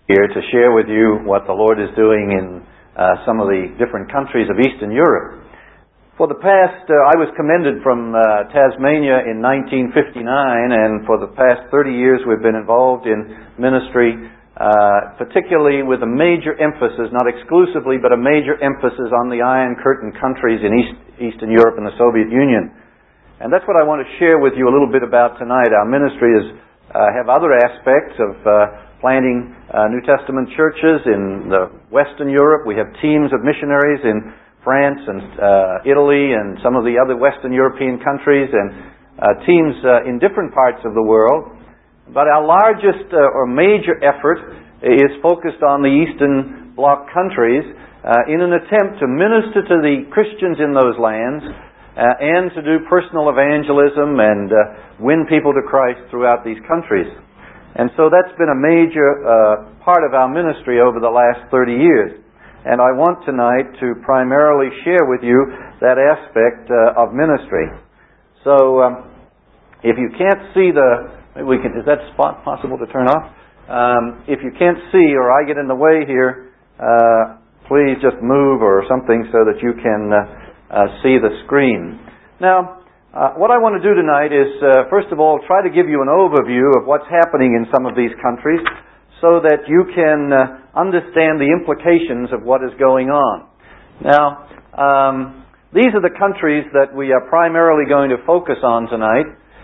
here to share with you what the Lord is doing in some of the different countries of Eastern Europe. For the past, I was commended from Tasmania in 1959, and for the past 30 years we've been involved in ministry, particularly with a major emphasis, not exclusively, but a major emphasis on the Iron Curtain countries in Eastern Europe and the Soviet Union. And that's what I want to share with you a little bit about tonight. Our ministry have other aspects of planting New Testament churches in Western Europe. We have teams of missionaries in France and Italy and some of the other Western European countries, and teams in different parts of the world. But our largest or major effort is focused on the Eastern Bloc countries in an attempt to minister to the Christians in those lands and to do personal evangelism and win people to Christ throughout these countries. And so that's been a major part of our ministry over the last 30 years. And I want tonight to primarily share with you that aspect of ministry. So if you can't see is that spot possible to turn off? If you can't see or I get in the way here, please just move or something so that you can see the screen. Now, what I want to do tonight is, first of all, try to give you an overview of what's happening in some of these countries so that you can understand the implications of what is going on. Now, these are the countries that we are primarily going to focus on tonight,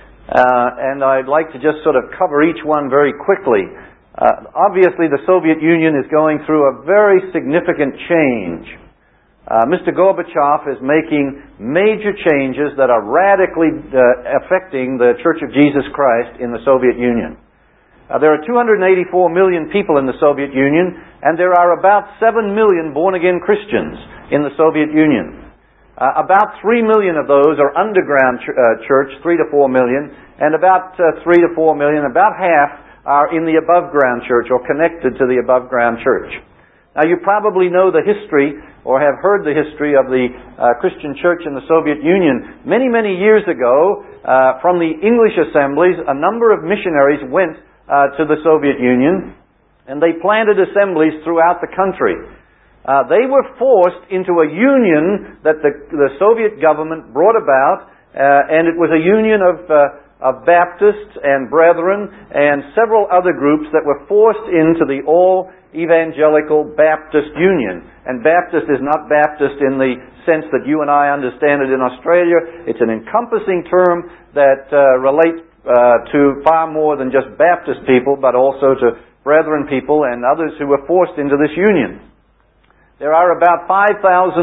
and I'd like to just sort of cover each one very quickly. Obviously, the Soviet Union is going through a very significant change. Mr. Gorbachev is making major changes that are radically affecting the Church of Jesus Christ in the Soviet Union. There are 284 million people in the Soviet Union, and there are about 7 million born-again Christians in the Soviet Union. About 3 million of those are underground church, 3 to 4 million, and about 3 to 4 million, about half, are in the above-ground church or connected to the above-ground church. Now, you probably know the history or have heard the history of the Christian church in the Soviet Union. Many, many years ago, from the English assemblies, a number of missionaries went to the Soviet Union, and they planted assemblies throughout the country. They were forced into a union that the Soviet government brought about, and it was a union of Baptists and Brethren and several other groups that were forced into the All-Evangelical Baptist Union. And Baptist is not Baptist in the sense that you and I understand it in Australia. It's an encompassing term that relates to far more than just Baptist people, but also to Brethren people and others who were forced into this union. There are about 5,000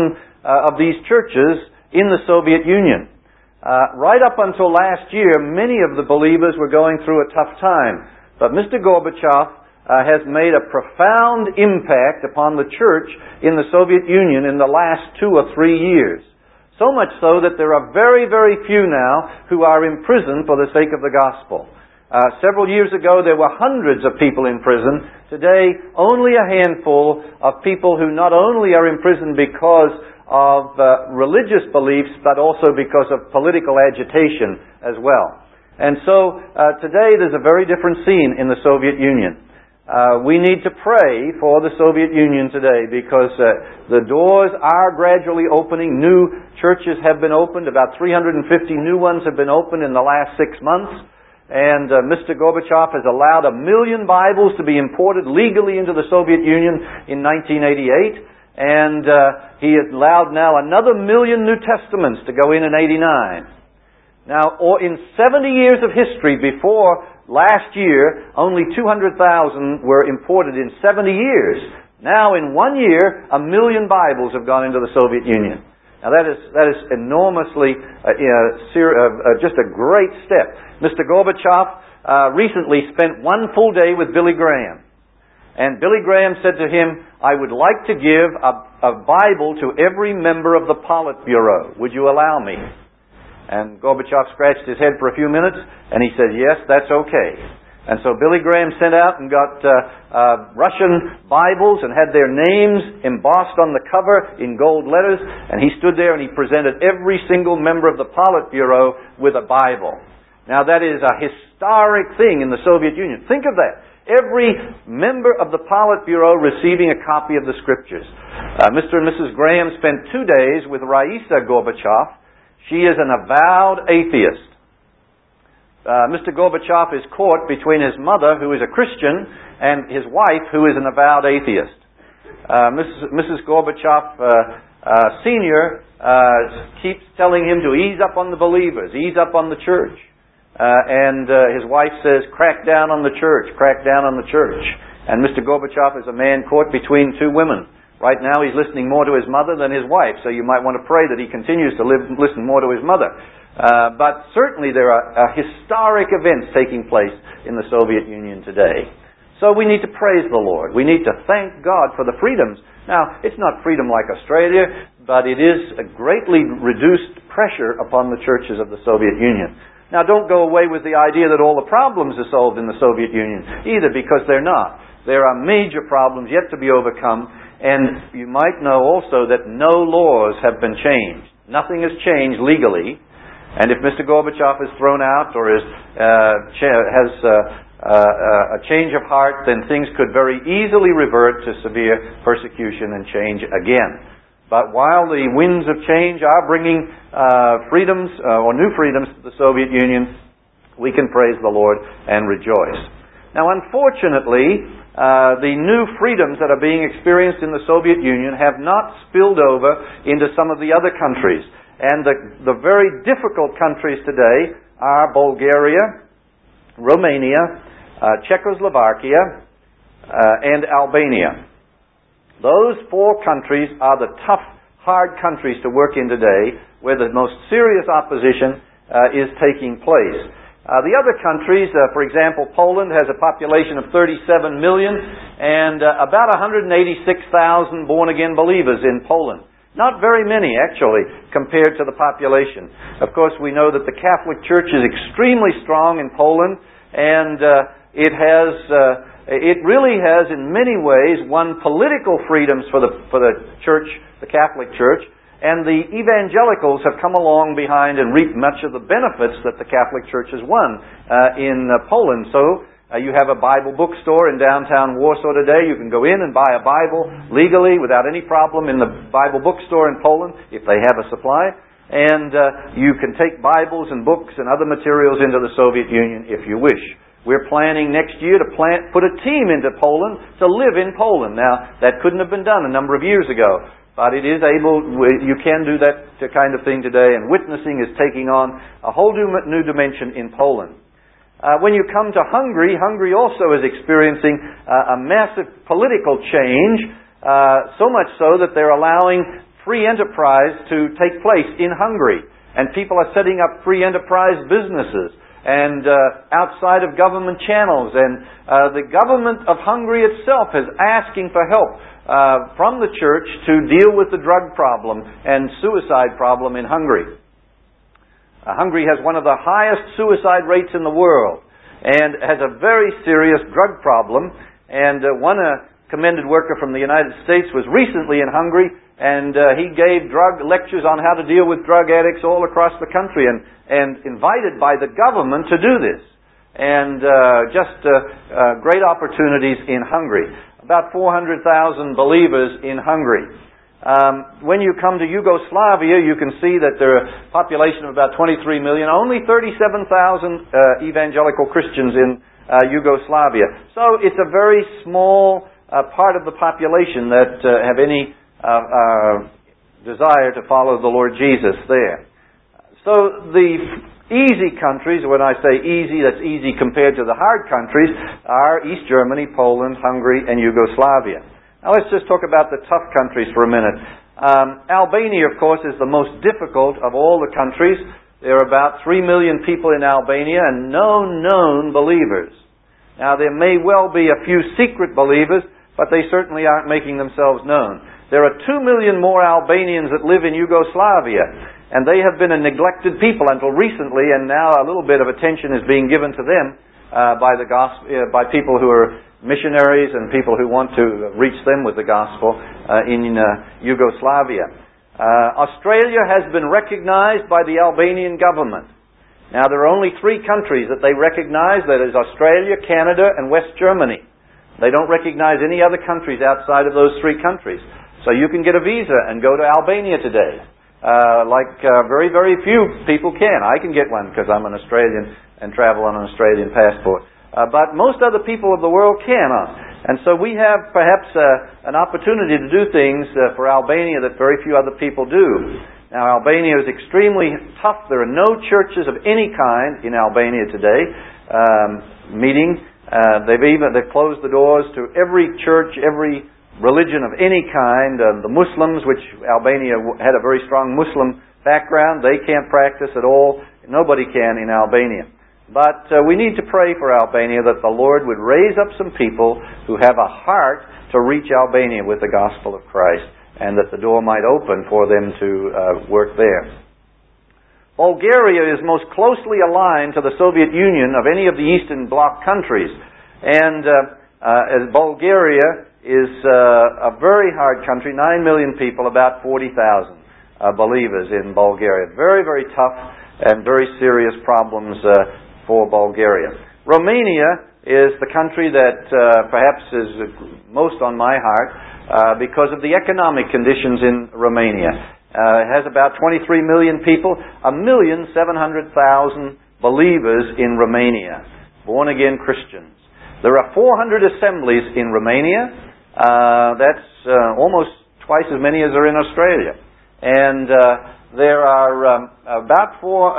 of these churches in the Soviet Union. Right up until last year, many of the believers were going through a tough time. But Mr. Gorbachev has made a profound impact upon the church in the Soviet Union in the last 2 or 3 years. So much so that there are very, very few now who are in prison for the sake of the gospel. Several years ago, there were hundreds of people in prison. Today, only a handful of people who not only are in prison because of religious beliefs, but also because of political agitation as well. And so today there's a very different scene in the Soviet Union. We need to pray for the Soviet Union today because the doors are gradually opening. New churches have been opened. About 350 new ones have been opened in the last 6 months. And Mr. Gorbachev has allowed 1 million Bibles to be imported legally into the Soviet Union in 1988. And he has allowed now another 1 million New Testaments to go in 89. Now, or in 70 years of history before last year, only 200,000 were imported in 70 years. Now, in 1 year, 1 million Bibles have gone into the Soviet Union. Now, that is enormously, just a great step. Mr. Gorbachev recently spent 1 full day with Billy Graham. And Billy Graham said to him, I would like to give a Bible to every member of the Politburo. Would you allow me? And Gorbachev scratched his head for a few minutes, and he said, yes, that's okay. And so Billy Graham sent out and got Russian Bibles and had their names embossed on the cover in gold letters, and he stood there and he presented every single member of the Politburo with a Bible. Now that is a historic thing in the Soviet Union. Think of that. every member of the Politburo receiving a copy of the Scriptures. Mr. and Mrs. Graham spent 2 days with Raisa Gorbachev. She is an avowed atheist. Mr. Gorbachev is caught between his mother, who is a Christian, and his wife, who is an avowed atheist. Mrs. Gorbachev Sr. Keeps telling him to ease up on the believers, ease up on the church. And his wife says, crack down on the church, crack down on the church. And Mr. Gorbachev is a man caught between two women. Right now he's listening more to his mother than his wife, so you might want to pray that he continues to listen more to his mother. But certainly there are historic events taking place in the Soviet Union today. So we need to praise the Lord. We need to thank God for the freedoms. Now, it's not freedom like Australia, but it is a greatly reduced pressure upon the churches of the Soviet Union. Now, don't go away with the idea that all the problems are solved in the Soviet Union, either, because they're not. There are major problems yet to be overcome, and you might know also that no laws have been changed. Nothing has changed legally, and if Mr. Gorbachev is thrown out or has a change of heart, then things could very easily revert to severe persecution and change again. But while the winds of change are bringing freedoms or new freedoms to the Soviet Union, we can praise the Lord and rejoice. Now, unfortunately, the new freedoms that are being experienced in the Soviet Union have not spilled over into some of the other countries. And the very difficult countries today are Bulgaria, Romania, Czechoslovakia, and Albania. Those four countries are the tough, hard countries to work in today, where the most serious opposition is taking place. The other countries, for example, Poland has a population of 37 million and about 186,000 born-again believers in Poland. Not very many, actually, compared to the population. Of course, we know that the Catholic Church is extremely strong in Poland, and it really has, in many ways, won political freedoms for the Church, the Catholic Church, and the evangelicals have come along behind and reaped much of the benefits that the Catholic Church has won in Poland. So you have a Bible bookstore in downtown Warsaw today. You can go in and buy a Bible legally without any problem in the Bible bookstore in Poland, if they have a supply. And you can take Bibles and books and other materials into the Soviet Union if you wish. We're planning next year to put a team into Poland to live in Poland. Now, that couldn't have been done a number of years ago, but it is able. You can do that kind of thing today, and witnessing is taking on a whole new dimension in Poland. When you come to Hungary, Hungary also is experiencing a massive political change, so much so that they're allowing free enterprise to take place in Hungary, and people are setting up free enterprise businesses and outside of government channels. And the government of Hungary itself is asking for help from the church to deal with the drug problem and suicide problem in Hungary. Hungary has one of the highest suicide rates in the world and has a very serious drug problem. And one commended worker from the United States was recently in Hungary, and he gave drug lectures on how to deal with drug addicts all across the country, and invited by the government to do this. And great opportunities in Hungary. About 400,000 believers in Hungary. When you come to Yugoslavia, you can see that there are a population of about 23 million, only 37,000 evangelical Christians in Yugoslavia. So it's a very small part of the population that have any desire to follow the Lord Jesus there. So the easy countries, when I say easy, that's easy compared to the hard countries, are East Germany, Poland, Hungary, and Yugoslavia. Now let's just talk about the tough countries for a minute. Albania, of course, is the most difficult of all the countries. There are about 3 million people in Albania and no known believers. Now there may well be a few secret believers, but they certainly aren't making themselves known. There are 2 million more Albanians that live in Yugoslavia, and they have been a neglected people until recently, and now a little bit of attention is being given to them by the gospel, by people who are missionaries and people who want to reach them with the gospel in Yugoslavia. Australia has been recognized by the Albanian government, Now, there are only 3 countries that they recognize. That is Australia, Canada, and West Germany. They don't recognize any other countries outside of those 3 countries. So you can get a visa and go to Albania today. Very, very few people can. I can get one because I'm an Australian and travel on an Australian passport. But most other people of the world cannot. And so we have perhaps an opportunity to do things for Albania that very few other people do. Now, Albania is extremely tough. There are no churches of any kind in Albania today meeting. They've closed the doors to every church, every religion of any kind. The Muslims, which Albania had a very strong Muslim background, they can't practice at all. Nobody can in Albania. But we need to pray for Albania that the Lord would raise up some people who have a heart to reach Albania with the gospel of Christ, and that the door might open for them to work there. Bulgaria is most closely aligned to the Soviet Union of any of the Eastern Bloc countries. And as Bulgaria is a very hard country, 9 million people, about 40,000 believers in Bulgaria. Very, very tough and very serious problems for Bulgaria. Romania is the country that perhaps is most on my heart because of the economic conditions in Romania. It has about 23 million people, 1,700,000 believers in Romania, born-again Christians. There are 400 assemblies in Romania. That's almost twice as many as are in Australia. And there are about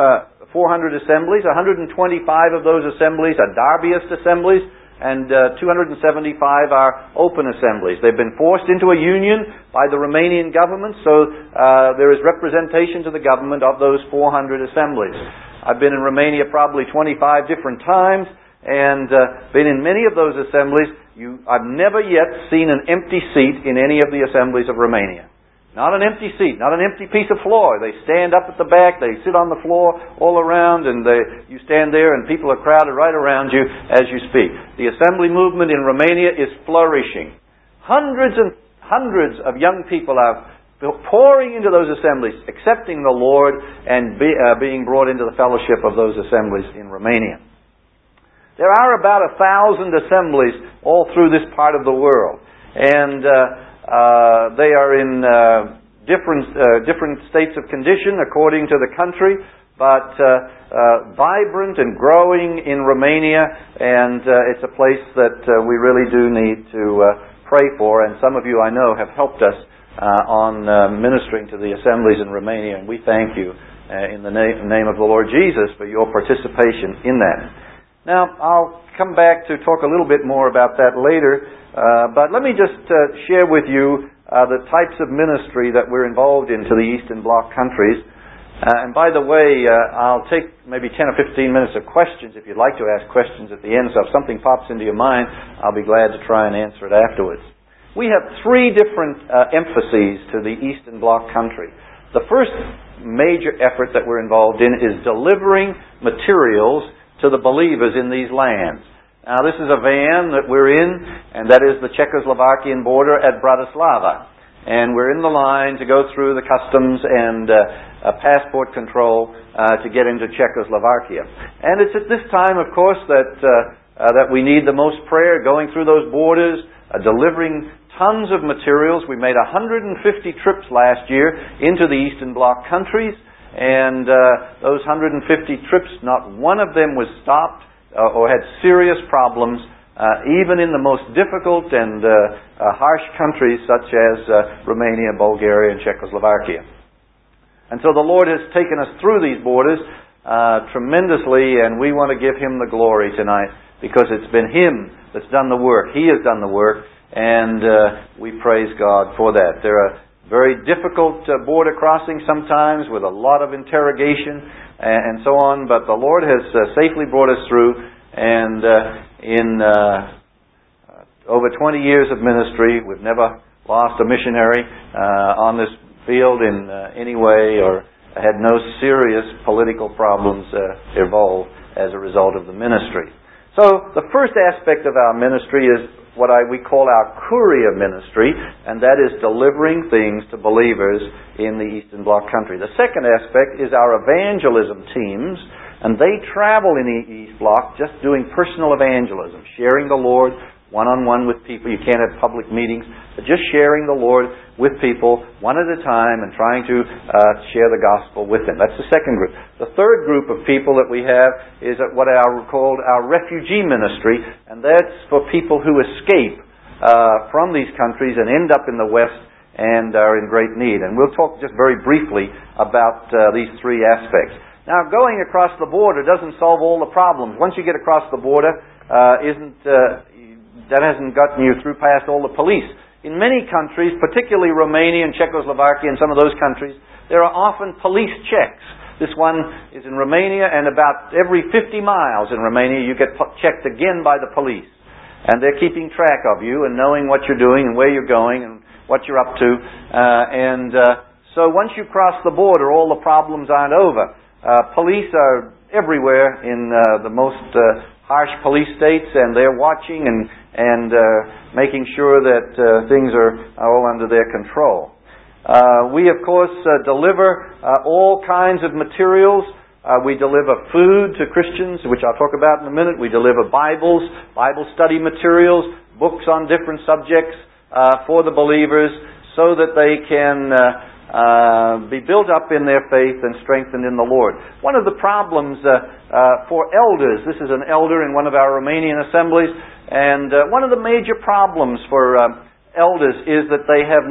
400 assemblies. 125 of those assemblies are Darbyist assemblies, and 275 are open assemblies. They've been forced into a union by the Romanian government, so there is representation to the government of those 400 assemblies. I've been in Romania probably 25 different times, and been in many of those assemblies. I've never yet seen an empty seat in any of the assemblies of Romania. Not an empty seat, not an empty piece of floor. They stand up at the back, they sit on the floor all around, and you stand there and people are crowded right around you as you speak. The assembly movement in Romania is flourishing. Hundreds and hundreds of young people are pouring into those assemblies, accepting the Lord and being brought into the fellowship of those assemblies in Romania. There are about 1,000 assemblies all through this part of the world. And they are in different states of condition according to the country, but vibrant and growing in Romania, and it's a place that we really do need to pray for. And some of you, I know, have helped us on ministering to the assemblies in Romania, and we thank you in the name of the Lord Jesus for your participation in that. Now, I'll come back to talk a little bit more about that later. But let me just share with you the types of ministry that we're involved in to the Eastern Bloc countries. And by the way, I'll take maybe 10 or 15 minutes of questions if you'd like to ask questions at the end. So if something pops into your mind, I'll be glad to try and answer it afterwards. We have 3 different emphases to the Eastern Bloc country. The first major effort that we're involved in is delivering materials to the believers in these lands. Now, this is a van that we're in, and that is the Czechoslovakian border at Bratislava. And we're in the line to go through the customs and passport control to get into Czechoslovakia. And it's at this time, of course, that we need the most prayer, going through those borders, delivering tons of materials. We made 150 trips last year into the Eastern Bloc countries, and those 150 trips, not one of them was stopped or had serious problems, even in the most difficult and harsh countries such as Romania, Bulgaria, and Czechoslovakia. And so the Lord has taken us through these borders tremendously, and we want to give Him the glory tonight, because it's been Him that's done the work. He has done the work, and we praise God for that. There are very difficult border crossings sometimes with a lot of interrogation and so on, but the Lord has safely brought us through, and in over 20 years of ministry, we've never lost a missionary on this field in any way, or had no serious political problems evolve as a result of the ministry. So the first aspect of our ministry is what we call our courier ministry, and that is delivering things to believers in the Eastern Bloc country. The second aspect is our evangelism teams, And they travel in the East Bloc just doing personal evangelism, sharing the Lord one-on-one with people. You can't have public meetings, but just sharing the Lord with people one at a time and trying to share the gospel with them. That's the second group. The third group of people that we have is what are called our refugee ministry, and that's for people who escape from these countries and end up in the West and are in great need. And we'll talk just very briefly about these three aspects. Now, going across the border doesn't solve all the problems. Once you get across the border, that hasn't gotten you through past all the police. In many countries, particularly Romania and Czechoslovakia and some of those countries, there are often police checks. This one is in Romania, and about every 50 miles in Romania you get checked again by the police. And they're keeping track of you and knowing what you're doing and where you're going and what you're up to. So once you cross the border, all the problems aren't over. Police are everywhere in the most harsh police states, and they're watching and making sure that things are all under their control. We, of course, deliver all kinds of materials. We deliver food to Christians, which I'll talk about in a minute. We deliver Bibles, Bible study materials, books on different subjects for the believers so that they can be built up in their faith and strengthened in the Lord. One of the problems for elders, this is an elder in one of our Romanian assemblies, and one of the major problems for elders is that they have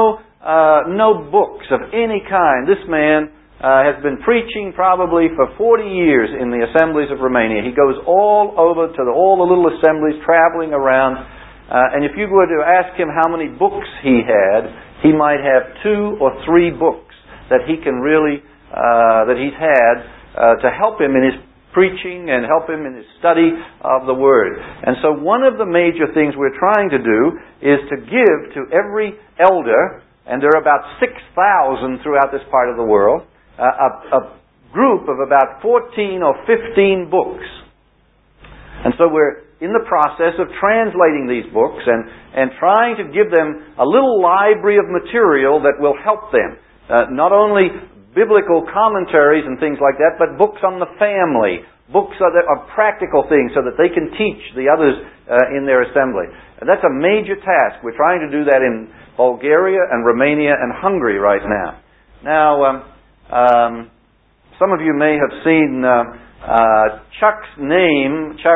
no books of any kind. This man has been preaching probably for 40 years in the assemblies of Romania. He goes all over to all the little assemblies, traveling around, and if you were to ask him how many books he had, he might have 2 or 3 books that he can really, that he's had to help him in his preaching and help him in his study of the Word. And so one of the major things we're trying to do is to give to every elder, and there are about 6,000 throughout this part of the world, a group of about 14 or 15 books. And so we're in the process of translating these books and trying to give them a little library of material that will help them. Not only biblical commentaries and things like that, but books on the family, books of practical things so that they can teach the others in their assembly. And that's a major task. We're trying to do that in Bulgaria and Romania and Hungary right now. Now, some of you may have seen Chuck's name, Chuck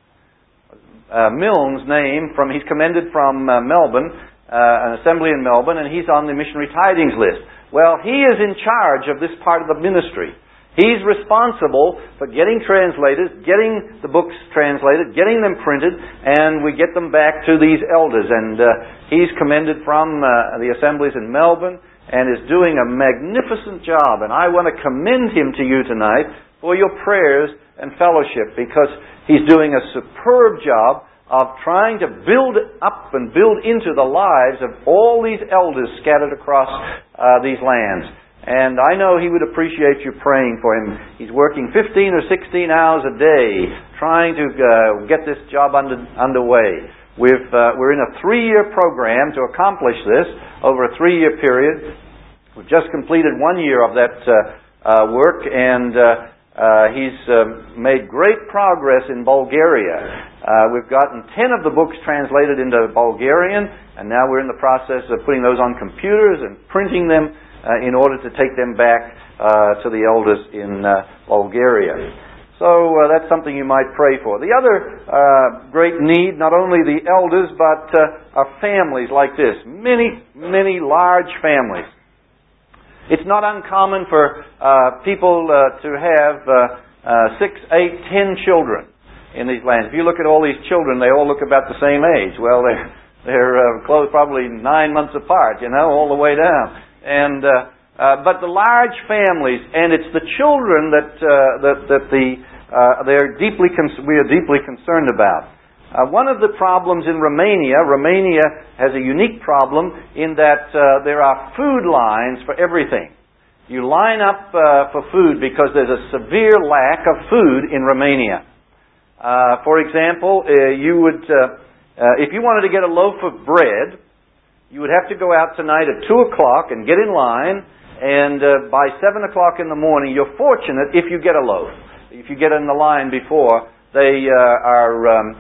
Milne's name, he's commended from Melbourne, an assembly in Melbourne, and he's on the missionary tidings list. Well, he is in charge of this part of the ministry. He's responsible for getting translators, getting the books translated, getting them printed, and we get them back to these elders. And he's commended from the assemblies in Melbourne and is doing a magnificent job. And I want to commend him to you tonight for your prayers and fellowship, because he's doing a superb job of trying to build up and build into the lives of all these elders scattered across these lands. And I know he would appreciate you praying for him. He's working 15 or 16 hours a day trying to get this job underway. We're in a 3-year program to accomplish this over a 3-year period. We've just completed 1 year of that work, and he's made great progress in Bulgaria. We've gotten 10 of the books translated into Bulgarian, and now we're in the process of putting those on computers and printing them in order to take them back to the elders in Bulgaria. So that's something you might pray for. The other great need, not only the elders, but are families like this. Many, many large families. It's not uncommon for people to have 6, 8, 10 children in these lands. If you look at all these children, they all look about the same age. Well, they're close, probably 9 months apart, all the way down. And but the large families, and it's the children we are deeply concerned about. One of the problems in Romania has a unique problem in that there are food lines for everything. You line up for food because there's a severe lack of food in Romania. For example, you would, if you wanted to get a loaf of bread, you would have to go out tonight at 2 o'clock and get in line, and by 7 o'clock in the morning, you're fortunate if you get a loaf. if you get in the line before, they are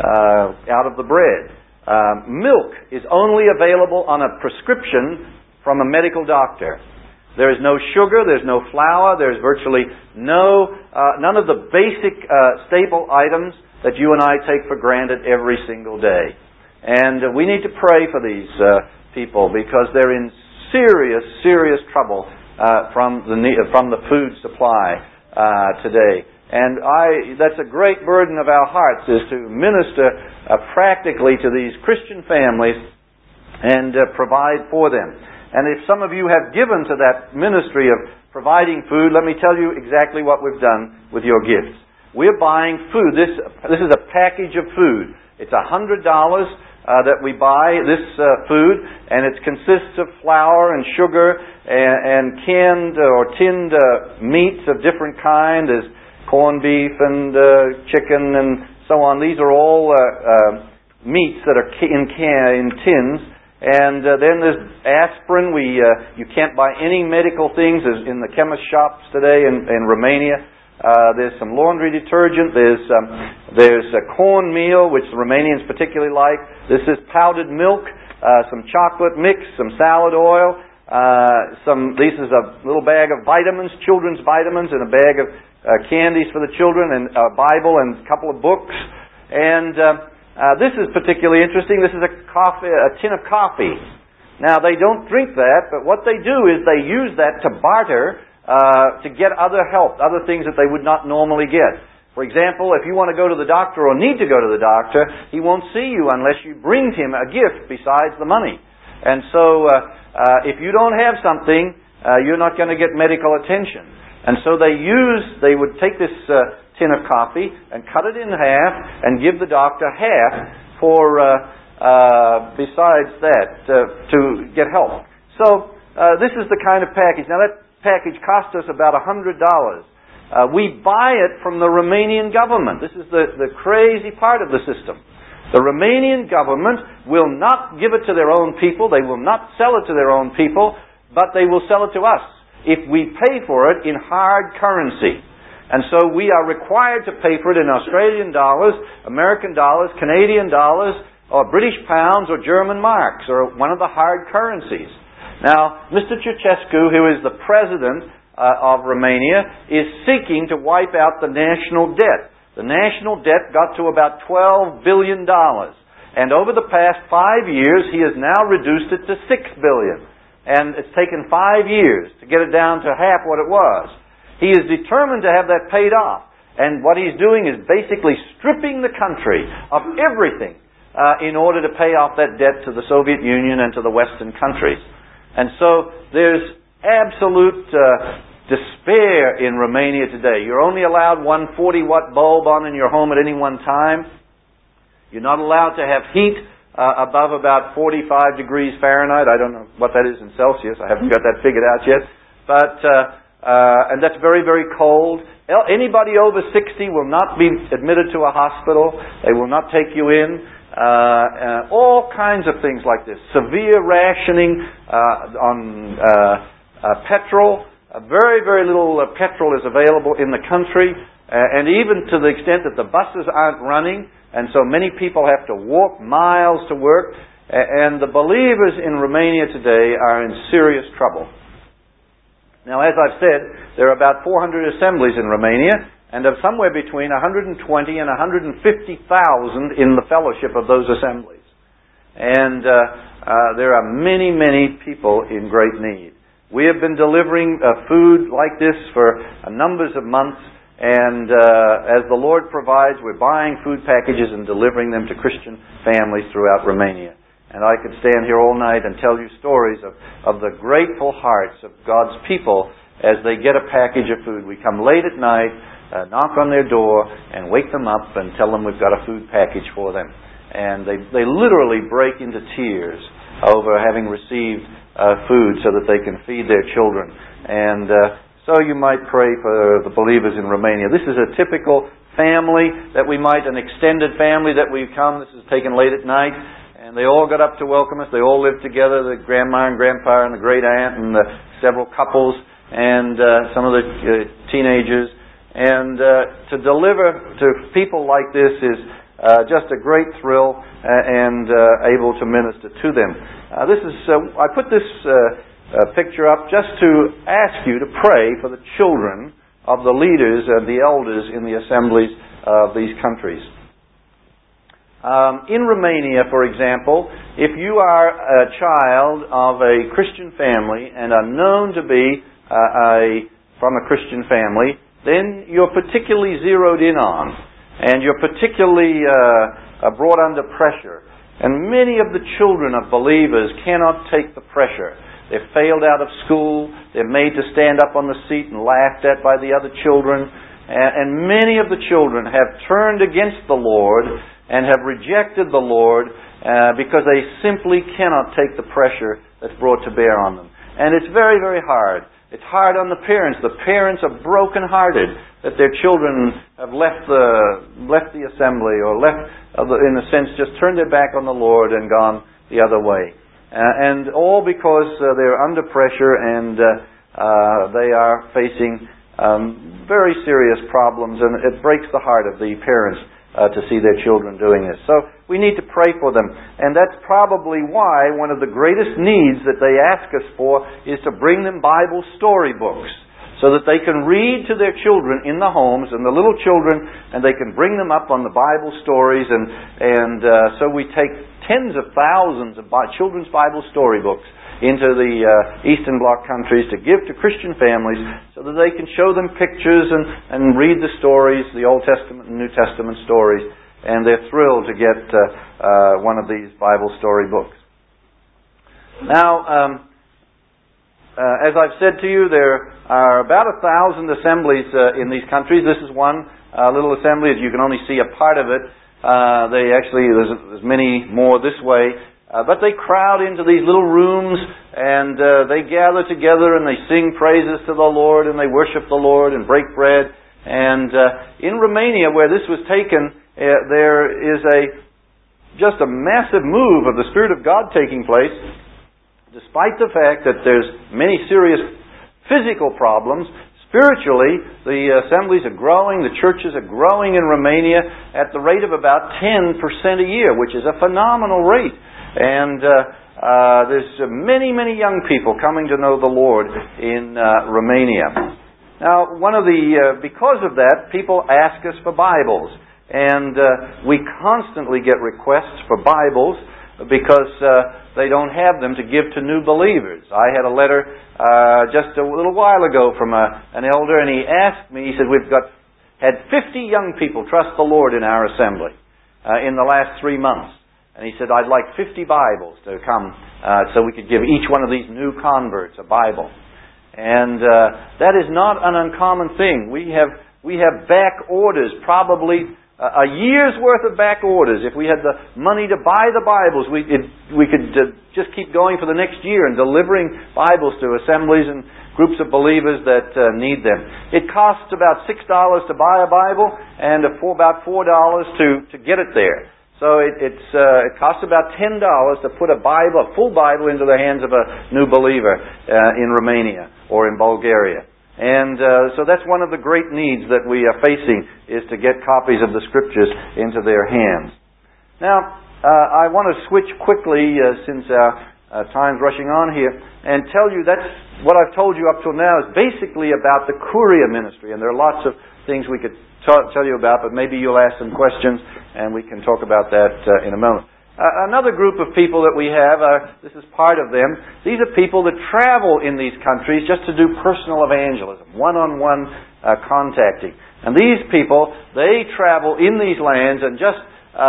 out of the bread. Milk is only available on a prescription from a medical doctor. There is no sugar, there's no flour, there's virtually none of the basic staple items that you and I take for granted every single day. And we need to pray for these people because they're in serious trouble from the food supply today. And that's a great burden of our hearts, is to minister practically to these Christian families and provide for them. And if some of you have given to that ministry of providing food, let me tell you exactly what we've done with your gifts. We're buying food. This is a package of food. It's $100 that we buy this food, and it consists of flour and sugar and canned or tinned meats of different kind. There's corned beef and chicken and so on. These are all meats that are in tins. And then there's aspirin. You can't buy any medical things in the chemist shops today in Romania. There's some laundry detergent. There's cornmeal, which the Romanians particularly like. This is powdered milk, some chocolate mix, some salad oil. This is a little bag of vitamins, children's vitamins, and a bag of candies for the children, and a Bible and a couple of books. And this is particularly interesting. This is a tin of coffee. Now, they don't drink that, but what they do is they use that to barter to get other help, other things that they would not normally get. For example, if you want to go to the doctor or need to go to the doctor, he won't see you unless you bring him a gift besides the money. And so, if you don't have something, you're not going to get medical attention. And so they would take this tin of coffee and cut it in half and give the doctor half for besides that to get help. So this is the kind of package. Now that package cost us about $100. We buy it from the Romanian government. This is the crazy part of the system. The Romanian government will not give it to their own people. They will not sell it to their own people, but they will sell it to us if we pay for it in hard currency. And so we are required to pay for it in Australian dollars, American dollars, Canadian dollars, or British pounds, or German marks, or one of the hard currencies. Now, Mr. Ceausescu, who is the president of Romania, is seeking to wipe out the national debt. The national debt got to about $12 billion. And over the past 5 years, he has now reduced it to $6 billion. And it's taken 5 years to get it down to half what it was. He is determined to have that paid off. And what he's doing is basically stripping the country of everything in order to pay off that debt to the Soviet Union and to the Western countries. And so there's absolute despair in Romania today. You're only allowed one 40-watt bulb on in your home at any one time. You're not allowed to have heat above about 45 degrees Fahrenheit. I don't know what that is in Celsius. I haven't got that figured out yet. But and that's very, very cold. Anybody over 60 will not be admitted to a hospital. They will not take you in. All kinds of things like this. Severe rationing on petrol. Very, very little petrol is available in the country. And even to the extent that the buses aren't running. And so many people have to walk miles to work. And the believers in Romania today are in serious trouble. Now, as I've said, there are about 400 assemblies in Romania, and of somewhere between 120 and 150,000 in the fellowship of those assemblies. And there are many, many people in great need. We have been delivering food like this for numbers of months, and as the Lord provides, we're buying food packages and delivering them to Christian families throughout Romania. And I could stand here all night and tell you stories of the grateful hearts of God's people as they get a package of food. We come late at night, knock on their door, and wake them up and tell them we've got a food package for them. And they literally break into tears over having received food so that they can feed their children. And so you might pray for the believers in Romania. This is a typical family that an extended family that we come. This is taken late at night. And they all got up to welcome us. They all lived together, the grandma and grandpa and the great aunt and the several couples and some of the teenagers. And to deliver to people like this is just a great thrill and able to minister to them. I put this picture up just to ask you to pray for the children of the leaders and the elders in the assemblies of these countries. In Romania, for example, if you are a child of a Christian family and are known to be from a Christian family, then you're particularly zeroed in on, and you're particularly brought under pressure. And many of the children of believers cannot take the pressure. They've failed out of school, they're made to stand up on the seat and laughed at by the other children, and many of the children have turned against the Lord and have rejected the Lord because they simply cannot take the pressure that's brought to bear on them. And it's very, very hard. It's hard on the parents. The parents are broken-hearted that their children have left the assembly or in a sense, just turned their back on the Lord and gone the other way. And all because they're under pressure and they are facing very serious problems, and it breaks the heart of the parents to see their children doing this. So we need to pray for them. And that's probably why one of the greatest needs that they ask us for is to bring them Bible storybooks so that they can read to their children in the homes and the little children, and they can bring them up on the Bible stories. And so we take tens of thousands of children's Bible storybooks into the Eastern Bloc countries to give to Christian families so that they can show them pictures and read the stories, the Old Testament and New Testament stories, and they're thrilled to get one of these Bible story books. Now, as I've said to you, there are about 1,000 assemblies in these countries. This is one little assembly. As you can only see a part of it. There's many more this way. But they crowd into these little rooms and they gather together and they sing praises to the Lord and they worship the Lord and break bread. And in Romania, where this was taken, there is just a massive move of the Spirit of God taking place, despite the fact that there's many serious physical problems. Spiritually, the assemblies are growing, the churches are growing in Romania at the rate of about 10% a year, which is a phenomenal rate. And there's many, many young people coming to know the Lord in Romania. Now, because of that, people ask us for Bibles. And we constantly get requests for Bibles because they don't have them to give to new believers. I had a letter just a little while ago from an elder, and he asked me, he said, we've had 50 young people trust the Lord in our assembly in the last 3 months. And he said, I'd like 50 Bibles to come so we could give each one of these new converts a Bible. And that is not an uncommon thing. We have back orders, probably a year's worth of back orders. If we had the money to buy the Bibles, we could just keep going for the next year and delivering Bibles to assemblies and groups of believers that need them. It costs about $6 to buy a Bible and about $4 to get it there. So it costs about $10 to put a full Bible into the hands of a new believer in Romania or in Bulgaria. And so that's one of the great needs that we are facing, is to get copies of the Scriptures into their hands. Now, I want to switch quickly, since our time's rushing on here, and tell you that's what I've told you up till now is basically about the Courier ministry. And there are lots of things we could tell you about, but maybe you'll ask some questions and we can talk about that in a moment. Another group of people that we have, this is part of them, these are people that travel in these countries just to do personal evangelism, one-on-one contacting. And these people, they travel in these lands and just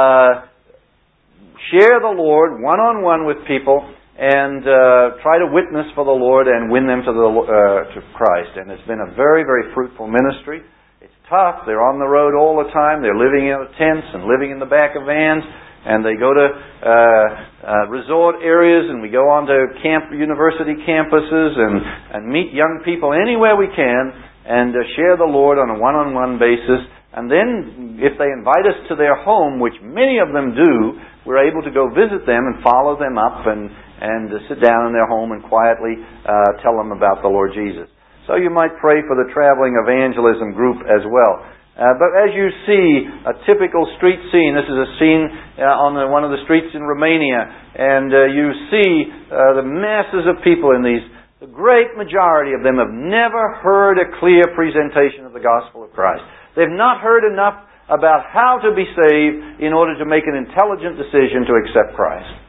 share the Lord one-on-one with people and try to witness for the Lord and win them to Christ. And it's been a very, very fruitful ministry. It's tough. They're on the road all the time. They're living in tents and living in the back of vans. And they go to resort areas, and we go on to university campuses and meet young people anywhere we can and share the Lord on a one-on-one basis. And then if they invite us to their home, which many of them do, we're able to go visit them and follow them up and sit down in their home and quietly tell them about the Lord Jesus. So you might pray for the traveling evangelism group as well. But as you see a typical street scene, this is a scene on one of the streets in Romania, and you see the masses of people in these. The great majority of them have never heard a clear presentation of the gospel of Christ. They've not heard enough about how to be saved in order to make an intelligent decision to accept Christ.